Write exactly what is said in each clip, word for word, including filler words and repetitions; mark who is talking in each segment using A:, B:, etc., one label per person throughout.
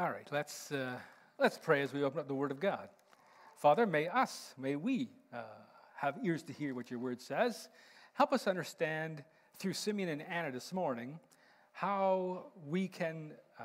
A: All right, let's uh, let's pray as we open up the Word of God. Father, may us, may we uh, have ears to hear what your Word says. Help us understand through Simeon and Anna this morning how we can um,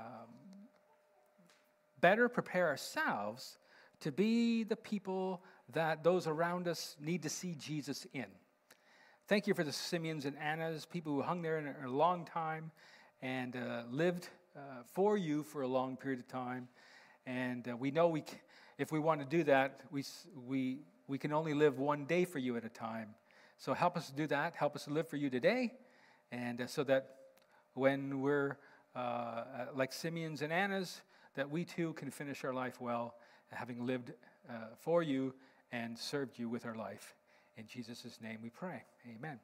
A: better prepare ourselves to be the people that those around us need to see Jesus in. Thank you for the Simeons and Annas, people who hung there in a, a long time and uh, lived uh, for you for a long period of time. And uh, we know we, c- if we want to do that, we, we, we can only live one day for you at a time. So help us do that. Help us to live for you today. And uh, so that when we're uh, like Simeons and Annas, that we too can finish our life well, having lived uh, for you and served you with our life. In Jesus' name we pray. Amen.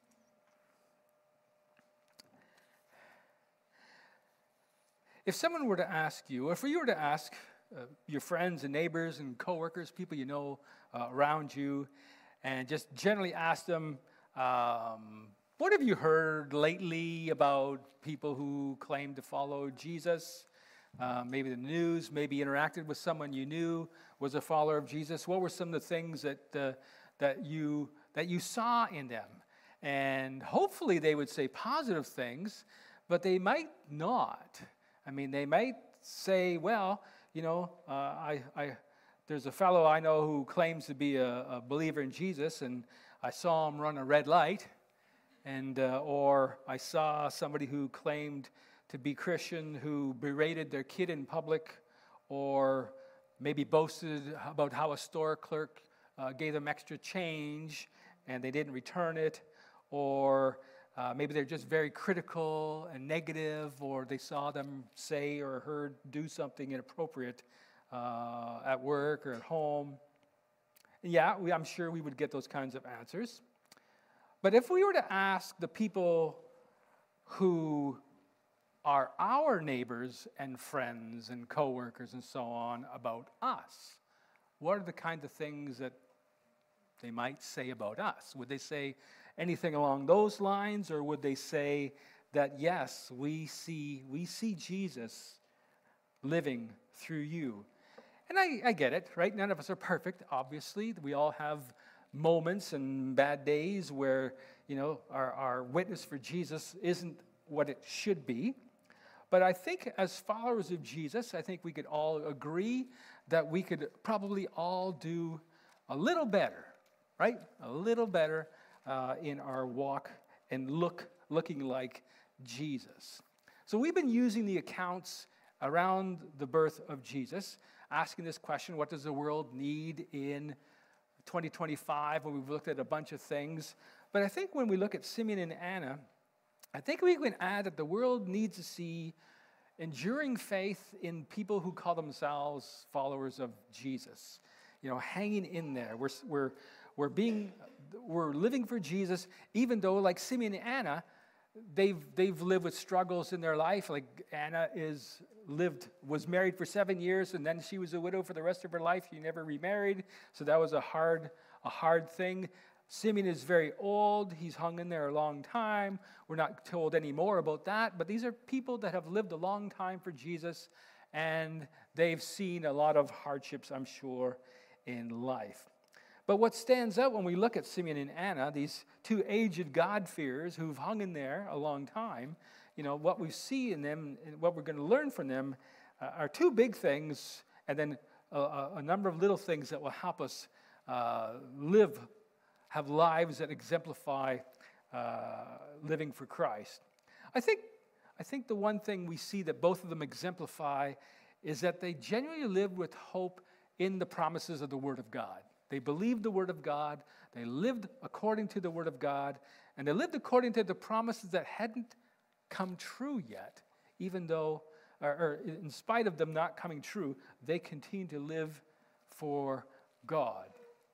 A: If someone were to ask you, or if you were to ask uh, your friends and neighbors and coworkers, people you know uh, around you, and just generally ask them, um, what have you heard lately about people who claim to follow Jesus? Uh, maybe the news, maybe interacted with someone you knew was a follower of Jesus. What were some of the things that uh, that you that you saw in them? And hopefully they would say positive things, but they might not. I mean, they might say, well, you know, uh, I, I, there's a fellow I know who claims to be a, a believer in Jesus, and I saw him run a red light, and uh, or I saw somebody who claimed to be Christian who berated their kid in public, or maybe boasted about how a store clerk uh, gave them extra change and they didn't return it, or uh, maybe they're just very critical and negative, or they saw them say or heard do something inappropriate uh, at work or at home. Yeah, we, I'm sure we would get those kinds of answers. But if we were to ask the people who are our neighbors and friends and coworkers and so on about us, what are the kinds of things that they might say about us? Would they say anything along those lines, or would they say that, yes, we see we see Jesus living through you? And I, I get it, right? None of us are perfect, obviously. We all have moments and bad days where, you know, our, our witness for Jesus isn't what it should be. But I think as followers of Jesus, I think we could all agree that we could probably all do a little better, right? A little better uh, in our walk and look looking like Jesus. So we've been using the accounts around the birth of Jesus, asking this question, what does the world need in twenty twenty-five? When we've looked at a bunch of things. But I think when we look at Simeon and Anna, I think we can add that the world needs to see enduring faith in people who call themselves followers of Jesus. You know, hanging in there. We're we're we're being we're living for Jesus, even though, like Simeon and Anna, they've they've lived with struggles in their life. Like Anna is lived was married for seven years, and then she was a widow for the rest of her life. She never remarried, so that was a hard a hard thing. Simeon is very old. He's hung in there a long time. We're not told any more about that, but these are people that have lived a long time for Jesus, and they've seen a lot of hardships, I'm sure, in life. But what stands out when we look at Simeon and Anna, these two aged God-fearers who've hung in there a long time, you know, what we see in them and what we're going to learn from them uh, are two big things, and then a, a number of little things that will help us uh, live have lives that exemplify uh, living for Christ. I think, I think the one thing we see that both of them exemplify is that they genuinely lived with hope in the promises of the Word of God. They believed the Word of God, they lived according to the Word of God, and they lived according to the promises that hadn't come true yet, even though, or, or in spite of them not coming true, they continued to live for God.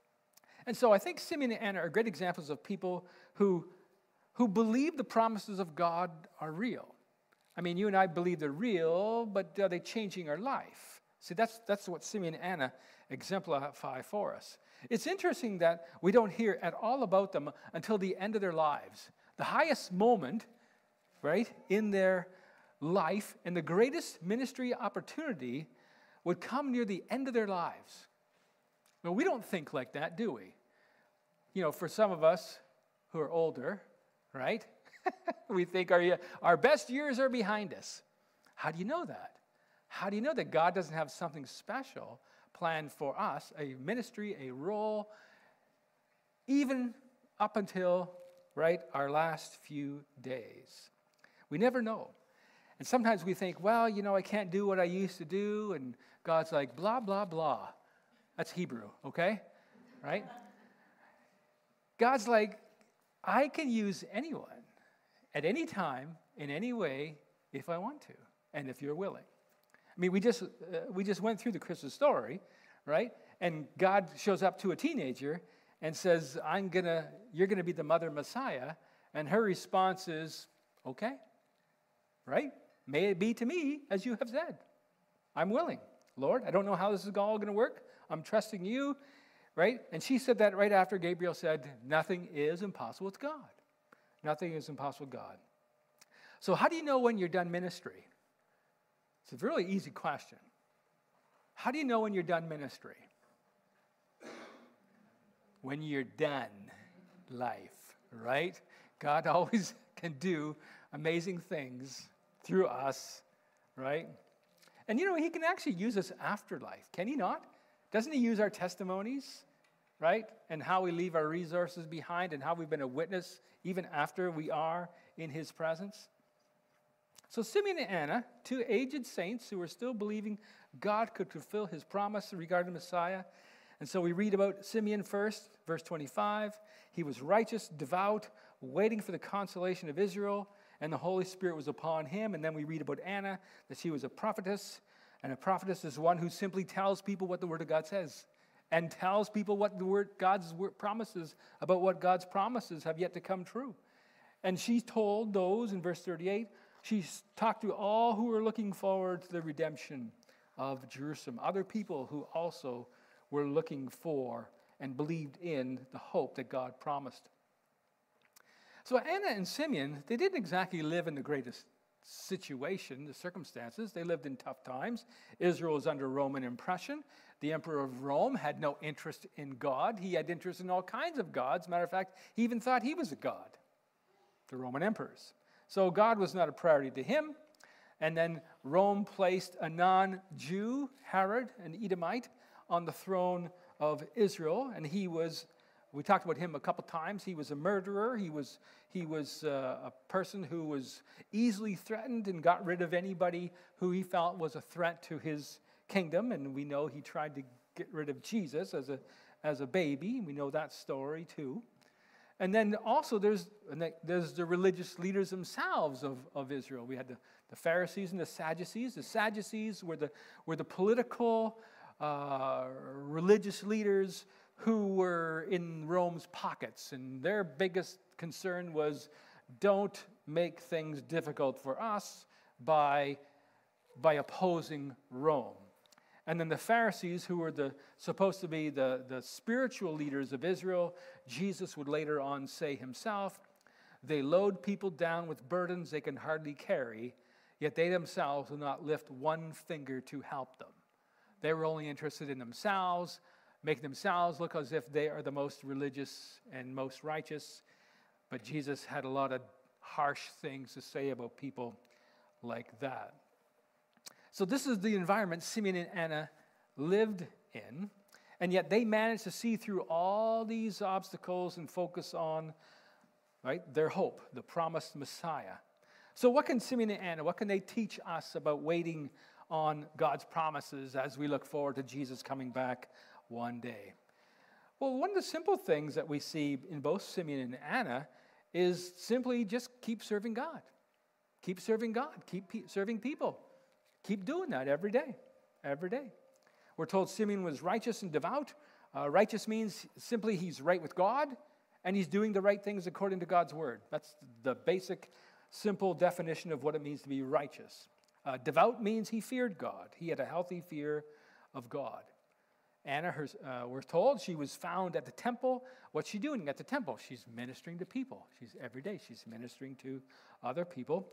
A: And so I think Simeon and Anna are great examples of people who, who believe the promises of God are real. I mean, you and I believe they're real, but are they changing our life? See, that's, that's what Simeon and Anna exemplify for us. It's interesting that we don't hear at all about them until the end of their lives. The highest moment, right, in their life and the greatest ministry opportunity would come near the end of their lives. Well, we don't think like that, do we? You know, for some of us who are older, right? We think our, our best years are behind us. How do you know that? How do you know that God doesn't have something special planned for us, a ministry, a role, even up until, right, our last few days? We never know. And sometimes we think, well, you know, I can't do what I used to do, and God's like, blah, blah, blah. That's Hebrew, okay? Right? God's like, I can use anyone at any time, in any way, if I want to, and if you're willing. I mean, we just uh, we just went through the Christmas story, right? And God shows up to a teenager and says, "I'm gonna, you're gonna be the mother Messiah," and her response is, "Okay, right? May it be to me as you have said. I'm willing, Lord. I don't know how this is all going to work. I'm trusting you." Right? And she said that right after Gabriel said, nothing is impossible with God. Nothing is impossible with God. So how do you know when you're done ministry? It's a really easy question. How do you know when you're done ministry? When you're done life, right? God always can do amazing things through us, right? And you know, he can actually use us after life, can he not? Doesn't he use our testimonies, right? And how we leave our resources behind and how we've been a witness even after we are in his presence? So Simeon and Anna, two aged saints who were still believing God could fulfill his promise regarding the Messiah. And so we read about Simeon first, verse twenty-five. He was righteous, devout, waiting for the consolation of Israel, and the Holy Spirit was upon him. And then we read about Anna, that she was a prophetess. And a prophetess is one who simply tells people what the Word of God says and tells people what the Word God's word promises about what God's promises have yet to come true. And she told those, in verse thirty-eight, she talked to all who were looking forward to the redemption of Jerusalem, other people who also were looking for and believed in the hope that God promised. So Anna and Simeon, they didn't exactly live in the greatest situation, the circumstances. They lived in tough times. Israel was under Roman oppression. The emperor of Rome had no interest in God. He had interest in all kinds of gods. Matter of fact, he even thought he was a god, the Roman emperors. So God was not a priority to him. And then Rome placed a non-Jew, Herod, an Edomite, on the throne of Israel. And he was, we talked about him a couple times, he was a murderer. He was, he was uh, a person who was easily threatened and got rid of anybody who he felt was a threat to his kingdom. And we know he tried to get rid of Jesus as a, as a baby. We know that story too. And then also there's, there's the religious leaders themselves of, of Israel. We had the, the Pharisees and the Sadducees. The Sadducees were the, were the political, uh, religious leaders who were in Rome's pockets. And their biggest concern was, don't make things difficult for us by, by opposing Rome. And then the Pharisees, who were the, supposed to be the, the spiritual leaders of Israel, Jesus would later on say himself, they load people down with burdens they can hardly carry, yet they themselves will not lift one finger to help them. They were only interested in themselves, making themselves look as if they are the most religious and most righteous. But Jesus had a lot of harsh things to say about people like that. So this is the environment Simeon and Anna lived in, and yet they managed to see through all these obstacles and focus on, right, their hope, the promised Messiah. So what can Simeon and Anna, what can they teach us about waiting on God's promises as we look forward to Jesus coming back one day? Well, one of the simple things that we see in both Simeon and Anna is simply just keep serving God. Keep serving God. Keep pe- serving people. Keep doing that every day, every day. We're told Simeon was righteous and devout. Uh, righteous means simply he's right with God, and he's doing the right things according to God's word. That's the basic, simple definition of what it means to be righteous. Uh, devout means he feared God. He had a healthy fear of God. Anna, her, uh, we're told she was found at the temple. What's she doing at the temple? She's ministering to people. She's every day. She's ministering to other people.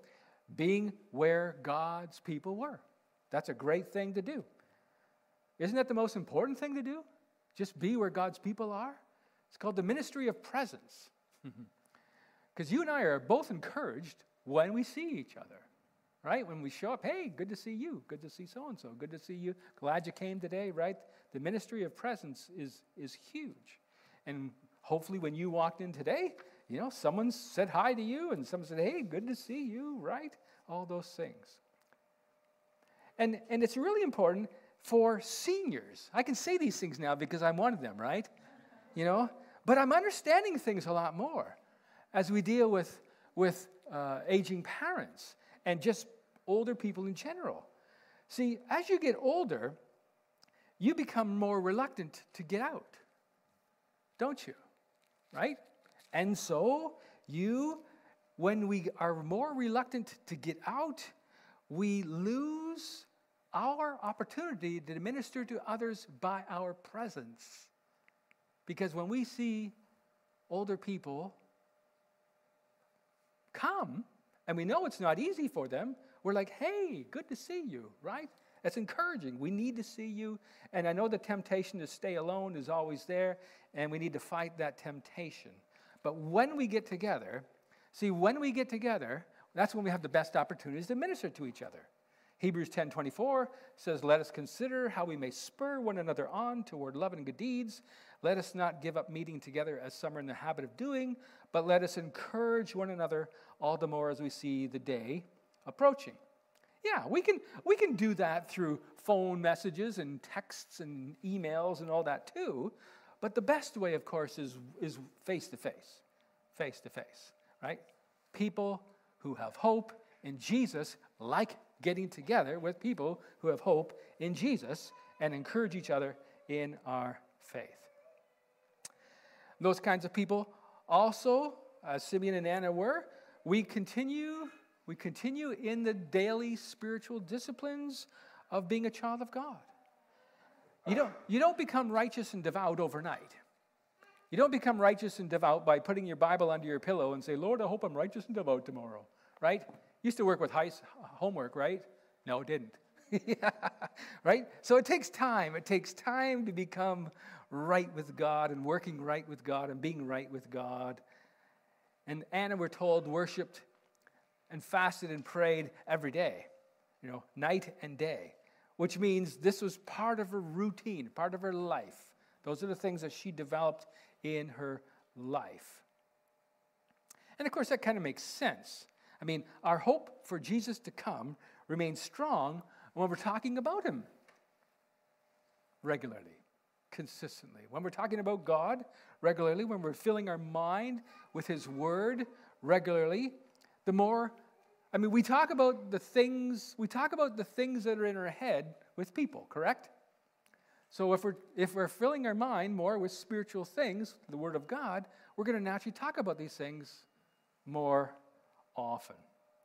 A: being where God's people were. That's a great thing to do. Isn't that the most important thing to do? Just be where God's people are? It's called the ministry of presence. Because you and I are both encouraged when we see each other, right? When we show up, hey, good to see you. Good to see so-and-so. Good to see you. Glad you came today, right? The ministry of presence is, is huge. And hopefully when you walked in today, you know, someone said hi to you and someone said, hey, good to see you, right? All those things. And, and it's really important for seniors. I can say these things now because I'm one of them, right? You know, but I'm understanding things a lot more as we deal with, with uh, aging parents and just older people in general. See, as you get older, you become more reluctant to get out, don't you? Right? And so you, when we are more reluctant to get out, we lose our opportunity to minister to others by our presence. Because when we see older people come, and we know it's not easy for them, we're like, hey, good to see you, right? That's encouraging. We need to see you. And I know the temptation to stay alone is always there, and we need to fight that temptation. But when we get together, see, when we get together, that's when we have the best opportunities to minister to each other. Hebrews ten twenty-four says, let us consider how we may spur one another on toward love and good deeds. Let us not give up meeting together as some are in the habit of doing, but let us encourage one another all the more as we see the day approaching. Yeah, we can, we can do that through phone messages and texts and emails and all that too. But the best way, of course, is, is face-to-face, face-to-face, right? People who have hope in Jesus like getting together with people who have hope in Jesus and encourage each other in our faith. Those kinds of people also, as Simeon and Anna were, we continue, we continue in the daily spiritual disciplines of being a child of God. You don't, you don't become righteous and devout overnight. You don't become righteous and devout by putting your Bible under your pillow and say, Lord, I hope I'm righteous and devout tomorrow, right? Used to work with high, homework, right? No, it didn't. Yeah, right? So it takes time. It takes time to become right with God and working right with God and being right with God. And Anna, we're told, worshipped and fasted and prayed every day, you know, night and day, which means this was part of her routine, part of her life. Those are the things that she developed in her life. And of course, that kind of makes sense. I mean, our hope for Jesus to come remains strong when we're talking about him regularly, consistently. When we're talking about God regularly, when we're filling our mind with his word regularly, the more, I mean, we talk about the things, we talk about the things that are in our head with people, correct? So if we're, if we're filling our mind more with spiritual things, the word of God, we're going to naturally talk about these things more often.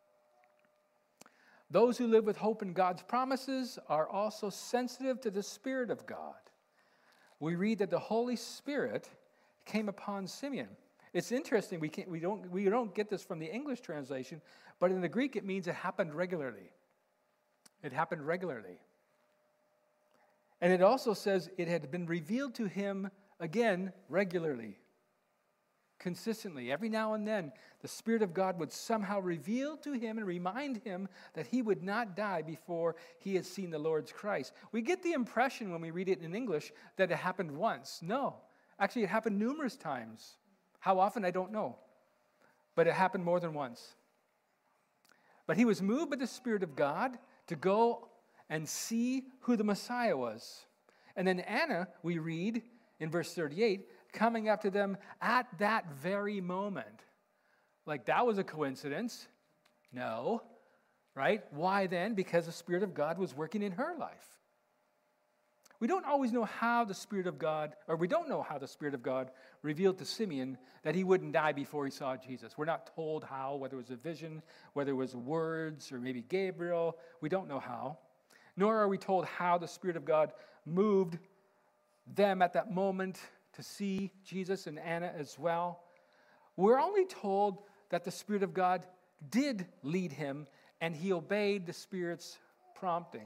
A: Those who live with hope in God's promises are also sensitive to the Spirit of God. We read that the Holy Spirit came upon Simeon. It's interesting, we, can't, we, don't, we don't get this from the English translation, but in the Greek it means it happened regularly. It happened regularly. And it also says it had been revealed to him again regularly, consistently. Every now and then, the Spirit of God would somehow reveal to him and remind him that he would not die before he had seen the Lord's Christ. We get the impression when we read it in English that it happened once. No. Actually, it happened numerous times. How often, I don't know. But it happened more than once. But he was moved by the Spirit of God to go and see who the Messiah was. And then Anna, we read in verse thirty-eight, coming up to them at that very moment. Like that was a coincidence? No. Right? Why then? Because the Spirit of God was working in her life. We don't always know how the Spirit of God, or we don't know how the Spirit of God revealed to Simeon that he wouldn't die before he saw Jesus. We're not told how, whether it was a vision, whether it was words, or maybe Gabriel. We don't know how. Nor are we told how the Spirit of God moved them at that moment to see Jesus and Anna as well. We're only told that the Spirit of God did lead him and he obeyed the Spirit's prompting.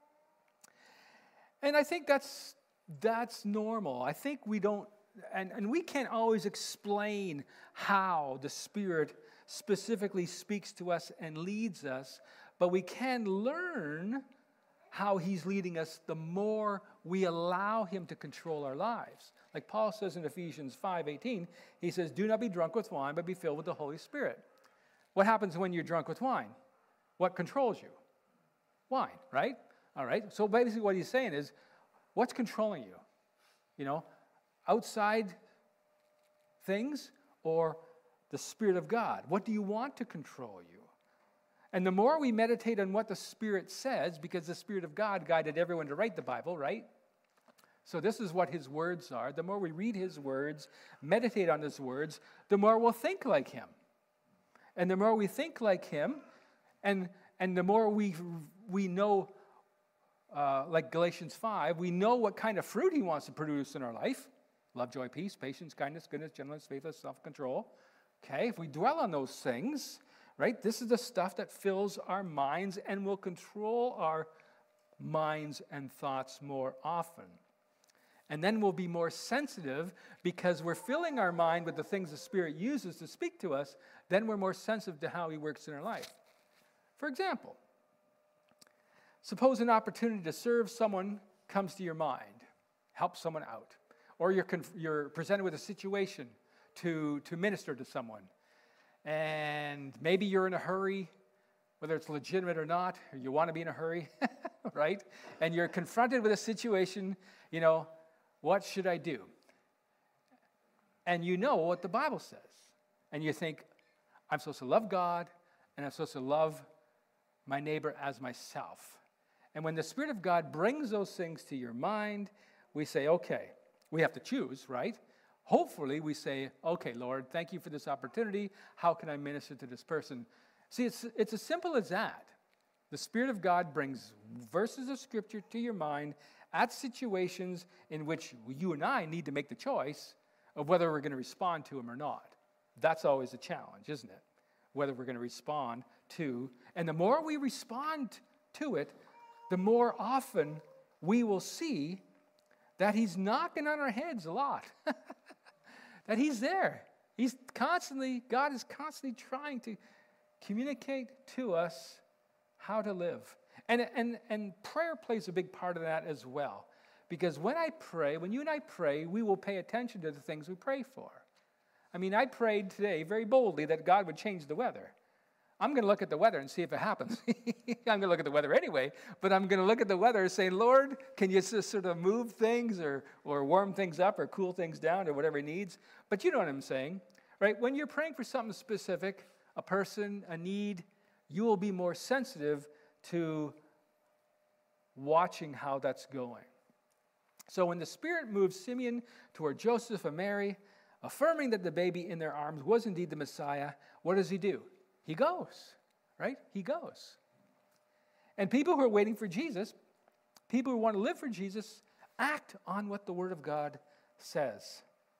A: And I think that's that's normal. I think we don't, and, and we can't always explain how the Spirit specifically speaks to us and leads us, but we can learn how he's leading us the more we allow him to control our lives. Like Paul says in Ephesians five eighteen, he says, do not be drunk with wine, but be filled with the Holy Spirit. What happens when you're drunk with wine? What controls you? Wine, right? All right. So basically what he's saying is, what's controlling you? You know, outside things or the Spirit of God? What do you want to control you? And the more we meditate on what the Spirit says, because the Spirit of God guided everyone to write the Bible, right? So this is what his words are. The more we read his words, meditate on his words, the more we'll think like him. And the more we think like him, and and the more we we know, uh, like Galatians five, we know what kind of fruit he wants to produce in our life. Love, joy, peace, patience, kindness, goodness, gentleness, faithfulness, self-control. Okay, if we dwell on those things, right, this is the stuff that fills our minds and will control our minds and thoughts more often. And then we'll be more sensitive because we're filling our mind with the things the Spirit uses to speak to us. Then we're more sensitive to how he works in our life. For example, suppose an opportunity to serve someone comes to your mind, help someone out, or you're, conf- you're presented with a situation to, to minister to someone. And maybe you're in a hurry, whether it's legitimate or not, or you want to be in a hurry, right? And you're confronted with a situation, you know, what should I do? And you know what the Bible says. And you think, I'm supposed to love God, and I'm supposed to love my neighbor as myself. And when the Spirit of God brings those things to your mind, we say, okay, we have to choose, right? Hopefully we say, okay, Lord, thank you for this opportunity. How can I minister to this person? See, it's, it's as simple as that. The Spirit of God brings verses of Scripture to your mind at situations in which you and I need to make the choice of whether we're going to respond to them or not. That's always a challenge, isn't it? Whether we're going to respond to. And the more we respond to it, the more often we will see that he's knocking on our heads a lot. That he's there. He's constantly, God is constantly trying to communicate to us how to live. And, and, and prayer plays a big part of that as well. Because when I pray, when you and I pray, we will pay attention to the things we pray for. I mean, I prayed today very boldly that God would change the weather. I'm going to look at the weather and see if it happens. I'm going to look at the weather anyway, but I'm going to look at the weather and say, Lord, can you just sort of move things or, or warm things up or cool things down or whatever he needs? But you know what I'm saying, right? When you're praying for something specific, a person, a need, you will be more sensitive to watching how that's going. So when the Spirit moved Simeon toward Joseph and Mary, affirming that the baby in their arms was indeed the Messiah, what does he do? He goes, right? He goes. And people who are waiting for Jesus, people who want to live for Jesus, act on what the Word of God says.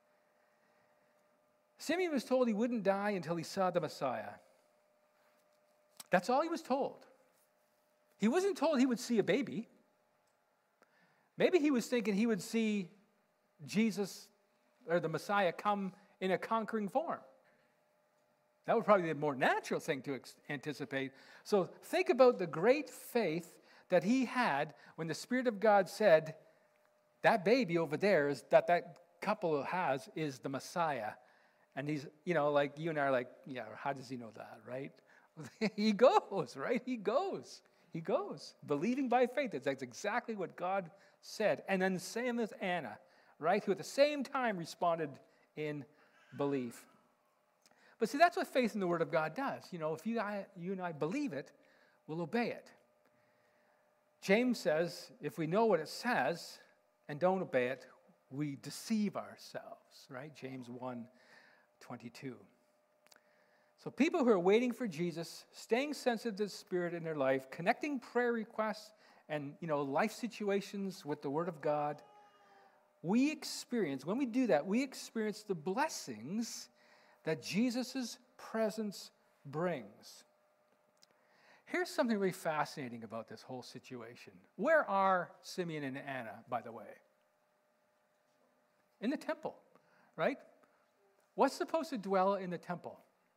A: Simeon was told he wouldn't die until he saw the Messiah. That's all he was told. He wasn't told he would see a baby. Maybe he was thinking he would see Jesus or the Messiah come in a conquering form. That would probably be a more natural thing to ex- anticipate. So think about the great faith that he had when the Spirit of God said, that baby over there is that that couple has is the Messiah. And he's, you know, like you and I are like, yeah, how does he know that, right? He goes, right? He goes. He goes. Believing by faith. That's exactly what God said. And then same with Anna, right? Who at the same time responded in belief. But see, that's what faith in the Word of God does. You know, if you, I, you and I believe it, we'll obey it. James says, if we know what it says and don't obey it, we deceive ourselves, right? James one twenty-two. So people who are waiting for Jesus, staying sensitive to the Spirit in their life, connecting prayer requests and, you know, life situations with the Word of God, we experience, when we do that, we experience the blessings that Jesus' presence brings. here's something really fascinating about this whole situation. Where are Simeon and Anna, by the way? In the temple, right? What's supposed to dwell in the temple?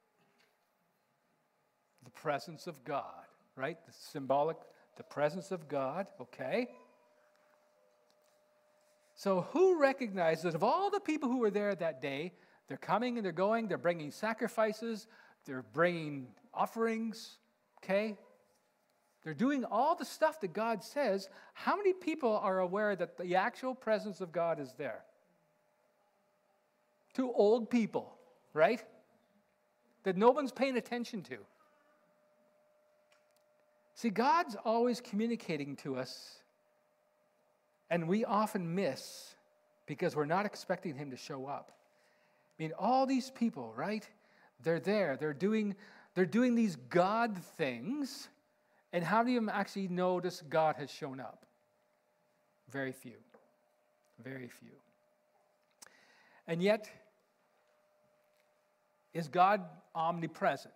A: The presence of God, right? The symbolic, the presence of God, okay? So who recognizes, of all the people who were there that day, they're coming and they're going, they're bringing sacrifices, they're bringing offerings, okay? They're doing all the stuff that God says. How many people are aware that the actual presence of God is there? Two old people, right? That no one's paying attention to. See, God's always communicating to us, and we often miss because we're not expecting him to show up. I mean, all these people, right? They're there. They're doing, they're doing these God things, and how do you actually notice God has shown up? Very few. Very few. And yet, is God omnipresent?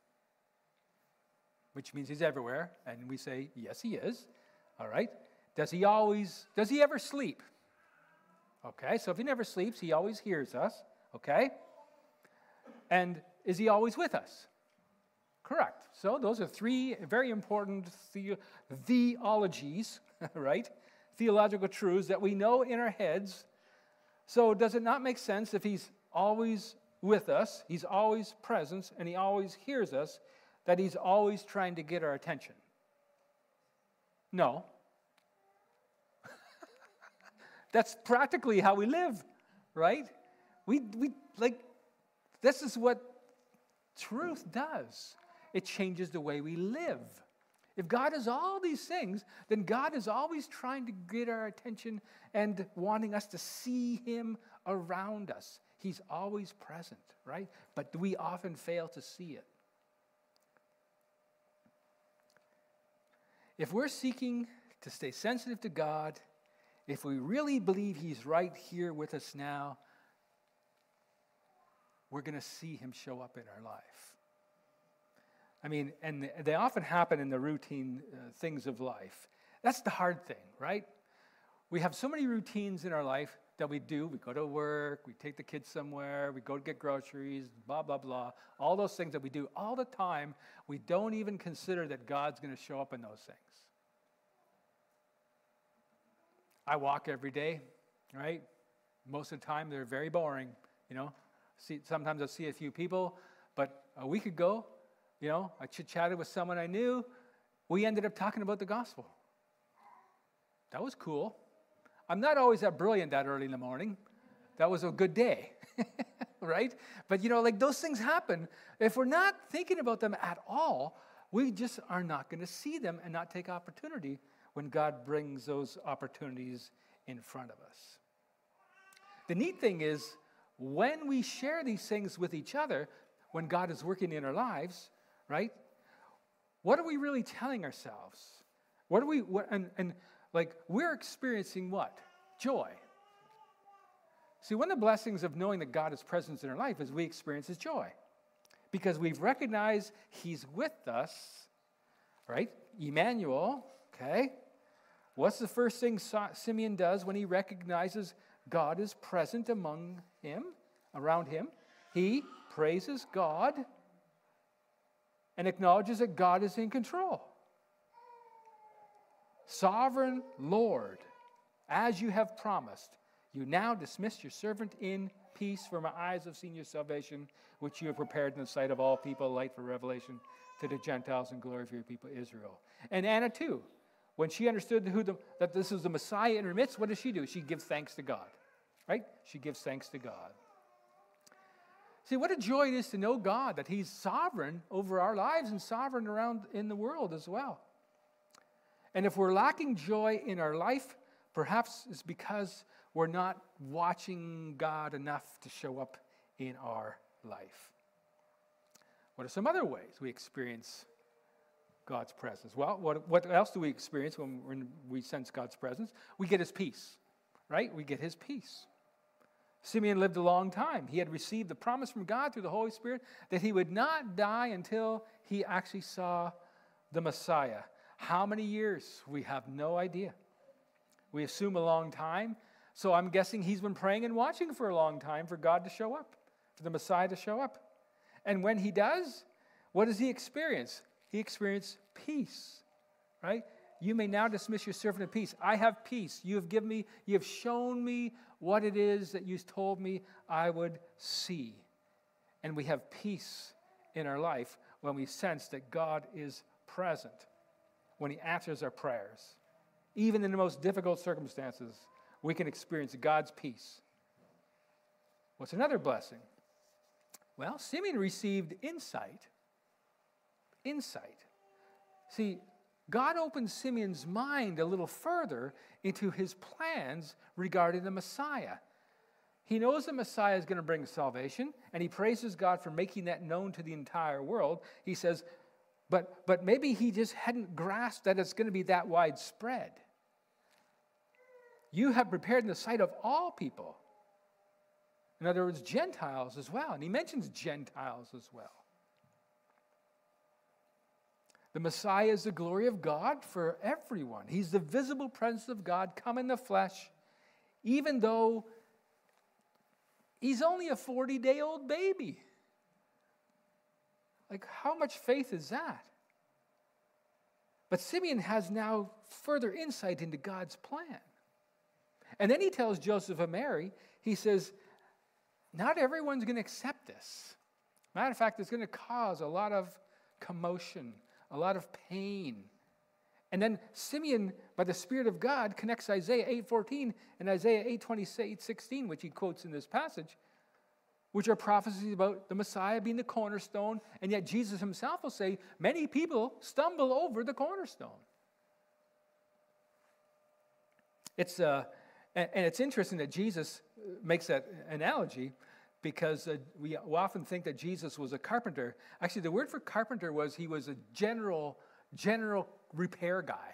A: Which means he's everywhere, and we say, yes, he is. All right. Does he always, does he ever sleep? Okay, so if he never sleeps, he always hears us. Okay. And is he always with us? Correct. So those are three very important the- theologies, right? Theological truths that we know in our heads. So does it not make sense if he's always with us, he's always present, and he always hears us, that he's always trying to get our attention? No. That's practically how we live, right? We, we like, this is what truth does. It changes the way we live. If God is all these things, then God is always trying to get our attention and wanting us to see him around us. He's always present, right? But we often fail to see it. If we're seeking to stay sensitive to God, if we really believe he's right here with us now, we're going to see him show up in our life. I mean, and they often happen in the routine uh, things of life. That's the hard thing, right? We have so many routines in our life that we do. We go to work, we take the kids somewhere, we go to get groceries, blah, blah, blah. All those things that we do all the time, we don't even consider that God's going to show up in those things. I walk every day, right? Most of the time, they're very boring, you know. See, sometimes I'll see a few people, but a week ago, you know, I chit-chatted with someone I knew. We ended up talking about the gospel. That was cool. I'm not always that brilliant that early in the morning. That was a good day, right? But, you know, like those things happen. If we're not thinking about them at all, we just are not going to see them and not take opportunity when God brings those opportunities in front of us. The neat thing is, when we share these things with each other, when God is working in our lives, right? What are we really telling ourselves? What are we, what, and, and like, we're experiencing what? Joy. See, one of the blessings of knowing that God is present in our life is we experience his joy. Because we've recognized he's with us, right? Emmanuel, okay? What's the first thing Simeon does when he recognizes God is present among him, around him? He praises God and acknowledges that God is in control. Sovereign Lord, as you have promised, you now dismiss your servant in peace, for my eyes have seen your salvation, which you have prepared in the sight of all people, light for revelation to the Gentiles and glory for your people Israel. And Anna too, when she understood who the, that this is the Messiah in her midst, what does she do? She gives thanks to God, right? She gives thanks to God. See, what a joy it is to know God, that he's sovereign over our lives and sovereign around in the world as well. And if we're lacking joy in our life, perhaps it's because we're not watching God enough to show up in our life. What are some other ways we experience God's presence? Well, what, what else do we experience when, when we sense God's presence? We get his peace, right? We get his peace. Simeon lived a long time. He had received the promise from God through the Holy Spirit that he would not die until he actually saw the Messiah. How many years? We have no idea. We assume a long time. So I'm guessing he's been praying and watching for a long time for God to show up, for the Messiah to show up. And when he does, what does he experience? He experiences peace, right? You may now dismiss your servant of peace. I have peace. You have given me, you have shown me what it is that you told me I would see. And we have peace in our life when we sense that God is present, when he answers our prayers. Even in the most difficult circumstances, we can experience God's peace. What's another blessing? Well, Simeon received insight. Insight. See, God opened Simeon's mind a little further into his plans regarding the Messiah. He knows the Messiah is going to bring salvation, and he praises God for making that known to the entire world. He says, but, but maybe he just hadn't grasped that it's going to be that widespread. You have prepared in the sight of all people. In other words, Gentiles as well. And he mentions Gentiles as well. The Messiah is the glory of God for everyone. He's the visible presence of God come in the flesh, even though he's only a forty-day-old baby. Like, how much faith is that? But Simeon has now further insight into God's plan. And then he tells Joseph and Mary, he says, not everyone's going to accept this. Matter of fact, it's going to cause a lot of commotion, a lot of pain. And then Simeon, by the Spirit of God, connects Isaiah eight fourteen and Isaiah eight twenty-eight sixteen, which he quotes in this passage, which are prophecies about the Messiah being the cornerstone. And yet Jesus himself will say, many people stumble over the cornerstone. It's uh, and, and it's interesting that Jesus makes that analogy, because uh, we often think that Jesus was a carpenter. Actually, the word for carpenter was he was a general, general repair guy.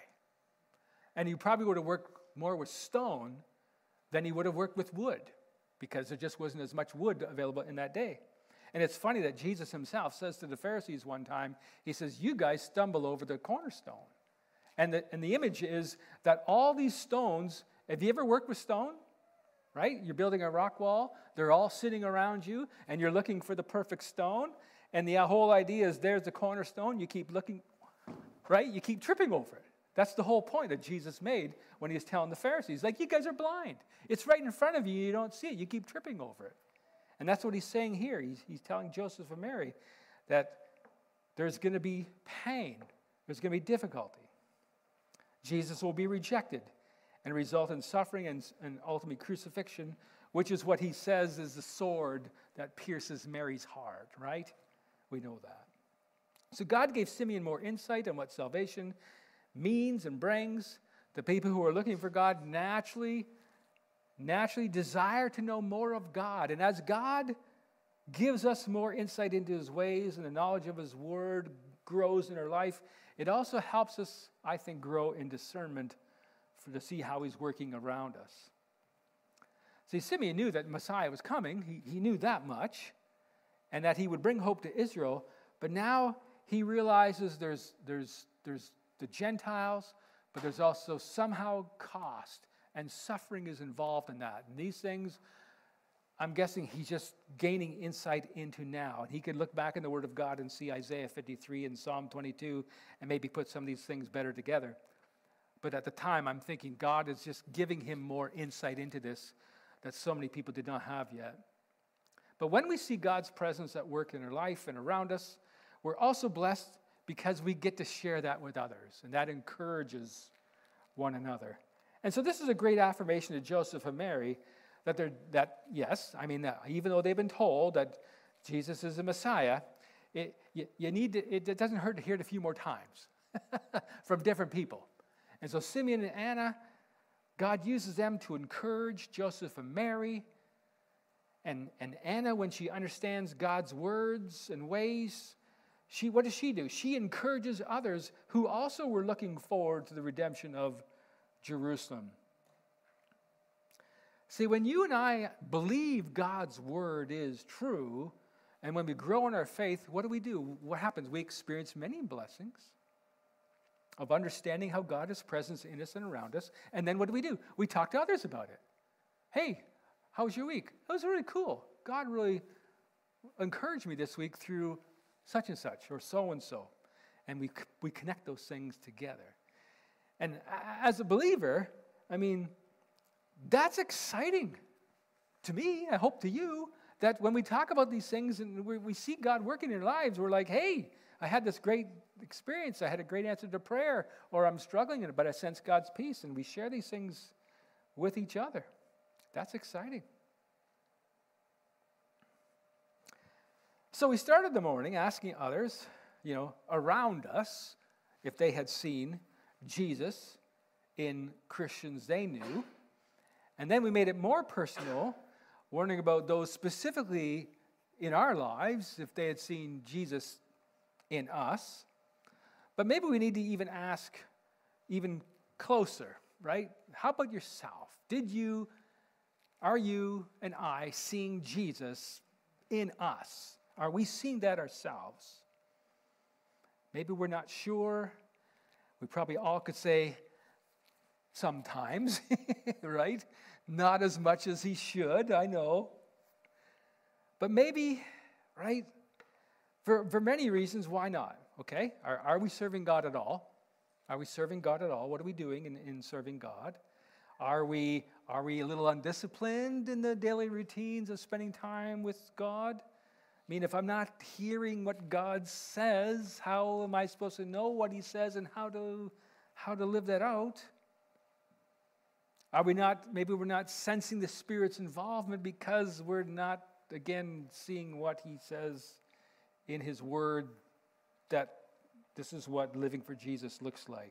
A: And he probably would have worked more with stone than he would have worked with wood, because there just wasn't as much wood available in that day. And it's funny that Jesus himself says to the Pharisees one time, he says, you guys stumble over the cornerstone. And the, and the image is that all these stones, have you ever worked with stone? Right? You're building a rock wall. They're all sitting around you, and you're looking for the perfect stone. And the whole idea is there's the cornerstone. You keep looking, right? You keep tripping over it. That's the whole point that Jesus made when he was telling the Pharisees. Like, you guys are blind. It's right in front of you. You don't see it. You keep tripping over it. And that's what he's saying here. He's, he's telling Joseph and Mary that there's going to be pain. There's going to be difficulty. Jesus will be rejected and result in suffering and, and ultimate crucifixion, which is what he says is the sword that pierces Mary's heart, right? We know that. So God gave Simeon more insight on what salvation means and brings. The people who are looking for God naturally, naturally desire to know more of God. And as God gives us more insight into his ways and the knowledge of his word grows in our life, it also helps us, I think, grow in discernment for, to see how he's working around us. See, Simeon knew that Messiah was coming. He, he knew that much, and that he would bring hope to Israel. But now he realizes there's, there's, there's the Gentiles, but there's also somehow cost and suffering is involved in that. And these things, I'm guessing he's just gaining insight into now. And he could look back in the Word of God and see Isaiah fifty-three and Psalm twenty-two and maybe put some of these things better together. But at the time, I'm thinking God is just giving him more insight into this that so many people did not have yet. But when we see God's presence at work in our life and around us, we're also blessed because we get to share that with others, and that encourages one another. And so this is a great affirmation to Joseph and Mary that they're, that yes, I mean, that even though they've been told that Jesus is the Messiah, it, you, you need to, it, it doesn't hurt to hear it a few more times from different people. And so Simeon and Anna, God uses them to encourage Joseph and Mary. And, and Anna, when she understands God's words and ways, she, what does she do? She encourages others who also were looking forward to the redemption of Jerusalem. See, when you and I believe God's word is true, and when we grow in our faith, what do we do? What happens? We experience many blessings. of understanding how God is present in us and around us. And then what do we do? We talk to others about it. Hey, how was your week? It was really cool. God really encouraged me this week through such and such or so-and-so. And we we connect those things together. And as a believer, I mean, that's exciting to me. I hope to you that when we talk about these things and we, we see God working in our lives, we're like, hey, I had this great experience. I had a great answer to prayer, or I'm struggling in it, but I sense God's peace. And we share these things with each other. That's exciting. So we started the morning asking others, you know, around us if they had seen Jesus in Christians they knew. And then we made it more personal, wondering about those specifically in our lives, if they had seen Jesus in us. But maybe we need to even ask even closer, right? How about yourself? Did you, are you and I seeing Jesus in us? Are we seeing that ourselves? Maybe we're not sure. We probably all could say sometimes, right? Not as much as he should, I know. But maybe, right? For, for many reasons, why not? Okay? Are, are we serving God at all? Are we serving God at all? What are we doing in, in serving God? Are we, are we a little undisciplined in the daily routines of spending time with God? I mean, if I'm not hearing what God says, how am I supposed to know what he says and how to, how to live that out? Are we not, maybe we're not sensing the Spirit's involvement because we're not, again, seeing what he says in his word, that this is what living for Jesus looks like.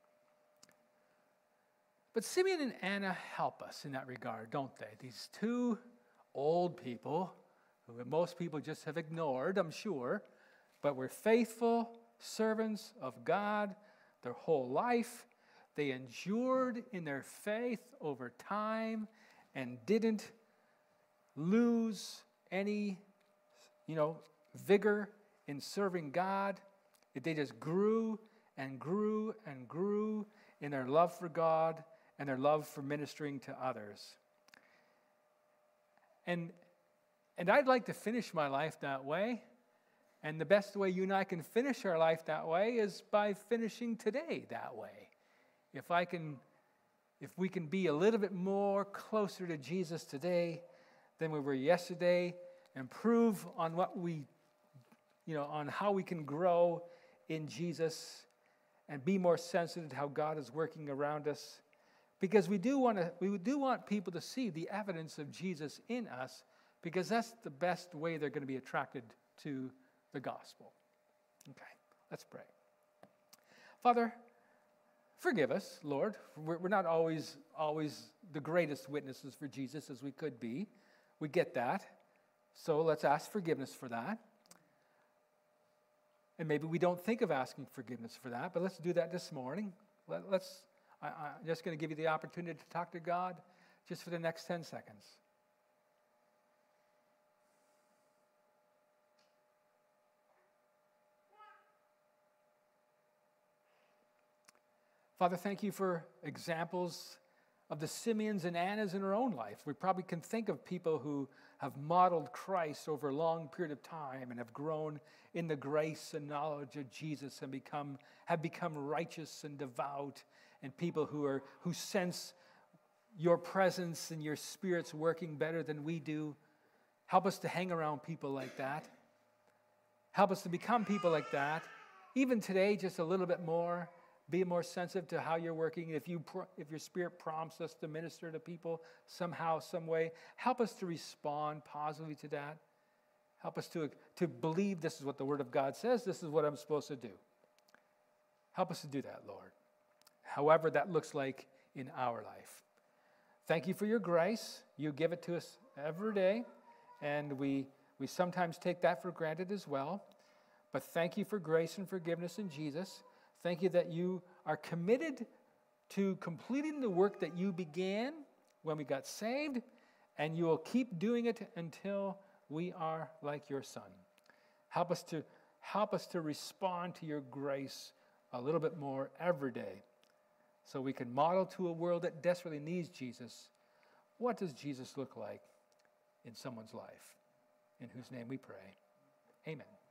A: But Simeon and Anna help us in that regard, don't they? These two old people who most people just have ignored, I'm sure, but were faithful servants of God their whole life. They endured in their faith over time and didn't lose any, you know, vigor in serving God. They just grew and grew and grew in their love for God and their love for ministering to others. And And I'd like to finish my life that way. And the best way you and I can finish our life that way is by finishing today that way. If I can, if we can be a little bit more closer to Jesus today than we were yesterday, improve on what we, you know, on how we can grow in Jesus and be more sensitive to how God is working around us. Because we do want to, we do want people to see the evidence of Jesus in us, because that's the best way they're going to be attracted to the gospel. Okay, let's pray. Father, forgive us, Lord. We're, we're not always, always the greatest witnesses for Jesus as we could be. We get that. So let's ask forgiveness for that. And maybe we don't think of asking forgiveness for that, but let's do that this morning. Let, let's. I, I'm just going to give you the opportunity to talk to God just for the next ten seconds. Father, thank you for examples of the Simeons and Annas in our own life. We probably can think of people who have modeled Christ over a long period of time and have grown in the grace and knowledge of Jesus and become have become righteous and devout, and people who are who sense your presence and your Spirit's working better than we do. Help us to hang around people like that. Help us to become people like that. Even today, just a little bit more. Be more sensitive to how you're working. If you if your Spirit prompts us to minister to people somehow, some way, help us to respond positively to that. Help us to, to believe this is what the Word of God says. This is what I'm supposed to do. Help us to do that, Lord. However that looks like in our life. Thank you for your grace. You give it to us every day, and we we sometimes take that for granted as well. But thank you for grace and forgiveness in Jesus. Thank you that you are committed to completing the work that you began when we got saved, and you will keep doing it until we are like your Son. Help us to help us to respond to your grace a little bit more every day so we can model to a world that desperately needs Jesus. What does Jesus look like in someone's life? In whose name we pray. Amen.